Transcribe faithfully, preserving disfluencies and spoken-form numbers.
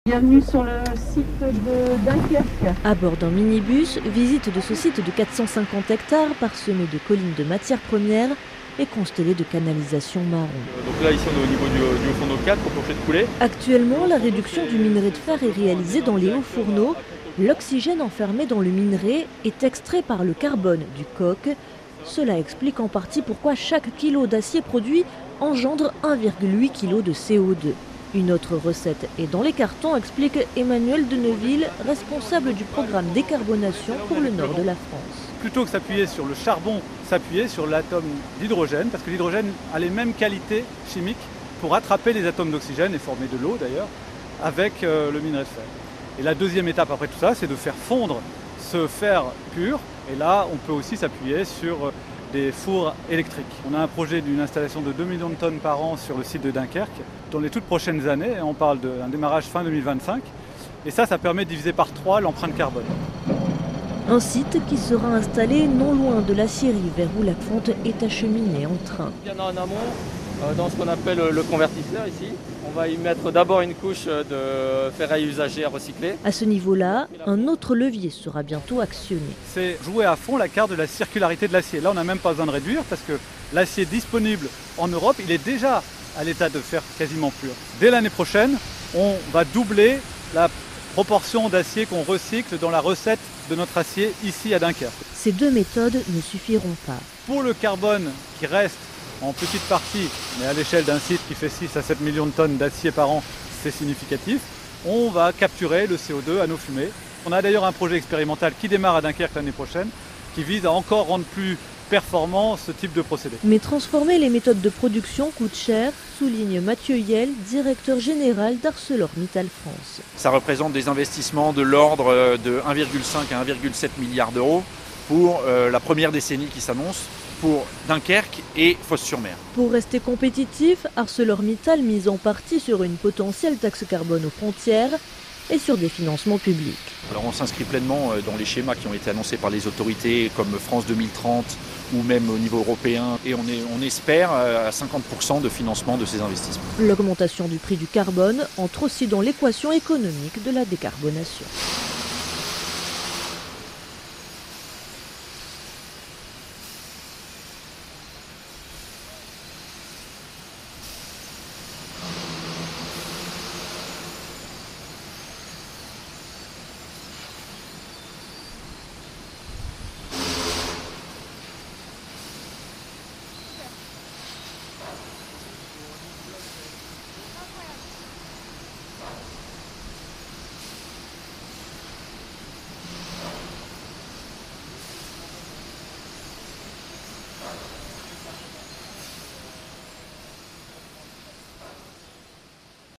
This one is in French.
Bienvenue sur le site de Dunkerque. À bord d'un minibus, visite de ce site de quatre cent cinquante hectares parsemé de collines de matières premières et constellé de canalisations marron. Donc là, ici, on est au niveau du, du haut fourneau quatre, au plancher de coulée. Actuellement, la réduction du minerai de fer est réalisée dans les hauts fourneaux. L'oxygène enfermé dans le minerai est extrait par le carbone du coke. Cela explique en partie pourquoi chaque kilo d'acier produit engendre un virgule huit kg de C O deux. Une autre recette est dans les cartons, explique Emmanuel Deneville, responsable du programme décarbonation pour le nord de la France. Plutôt que s'appuyer sur le charbon, s'appuyer sur l'atome d'hydrogène, parce que l'hydrogène a les mêmes qualités chimiques pour attraper les atomes d'oxygène et former de l'eau d'ailleurs, avec euh, le minerai de fer. Et la deuxième étape après tout ça, c'est de faire fondre ce fer pur. Et là, on peut aussi s'appuyer sur des fours électriques. On a un projet d'une installation de deux millions de tonnes par an sur le site de Dunkerque dans les toutes prochaines années. On parle d'un démarrage fin deux mille vingt-cinq. Et ça, ça permet de diviser par trois l'empreinte carbone. Un site qui sera installé non loin de l'acierie vers où la fonte est acheminée en train. Bien en amont, dans ce qu'on appelle le convertisseur ici, on va y mettre d'abord une couche de ferraille usagée à recycler. À ce niveau-là, un autre levier sera bientôt actionné. C'est jouer à fond la carte de la circularité de l'acier. Là, on n'a même pas besoin de réduire parce que l'acier disponible en Europe, il est déjà à l'état de fer quasiment pur. Dès l'année prochaine, on va doubler la proportion d'acier qu'on recycle dans la recette de notre acier ici à Dunkerque. Ces deux méthodes ne suffiront pas. Pour le carbone qui reste en petite partie, mais à l'échelle d'un site qui fait six à sept millions de tonnes d'acier par an, c'est significatif, on va capturer le C O deux à nos fumées. On a d'ailleurs un projet expérimental qui démarre à Dunkerque l'année prochaine, qui vise à encore rendre plus performant ce type de procédé. Mais transformer les méthodes de production coûte cher, souligne Mathieu Yel, directeur général d'ArcelorMittal France. Ça représente des investissements de l'ordre de un virgule cinq à un virgule sept milliard d'euros pour euh, la première décennie qui s'annonce, pour Dunkerque et Fos-sur-Mer. Pour rester compétitif, ArcelorMittal mise en partie sur une potentielle taxe carbone aux frontières et sur des financements publics. Alors on s'inscrit pleinement dans les schémas qui ont été annoncés par les autorités comme France deux mille trente ou même au niveau européen et on, est, on espère à cinquante pour cent de financement de ces investissements. L'augmentation du prix du carbone entre aussi dans l'équation économique de la décarbonation.